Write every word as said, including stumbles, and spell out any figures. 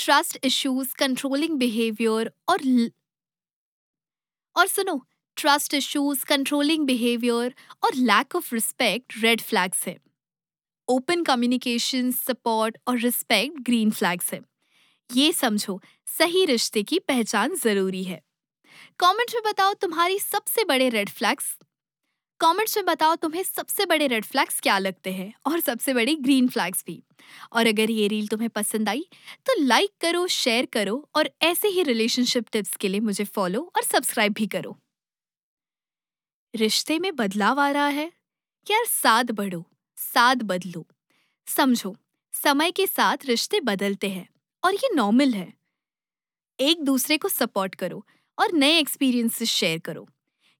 Trust issues, controlling behaviour और ल- और सुनो, ट्रस्ट इश्यूज, कंट्रोलिंग बिहेवियर और lack of respect red flags है। ओपन कम्युनिकेशन, सपोर्ट और रिस्पेक्ट ग्रीन फ्लैग्स है। ये समझो, सही रिश्ते की पहचान जरूरी है। कमेंट्स में बताओ तुम्हारी सबसे बड़े रेड फ्लैग्स। कमेंट्स में बताओ तुम्हें सबसे बड़े रेड फ्लैग्स क्या लगते हैं और सबसे बड़ी ग्रीन फ्लैग्स भी। और अगर ये रील तुम्हें पसंद आई तो लाइक करो, शेयर करो और ऐसे ही रिलेशनशिप टिप्स के लिए मुझे फॉलो और सब्सक्राइब भी करो। रिश्ते में बदलाव आ रहा है, यार साथ बढ़ो, साथ बदलो। समझो, समय के साथ रिश्ते बदलते हैं और ये नॉर्मल है। एक दूसरे को सपोर्ट करो और नए एक्सपीरियंसेस शेयर करो।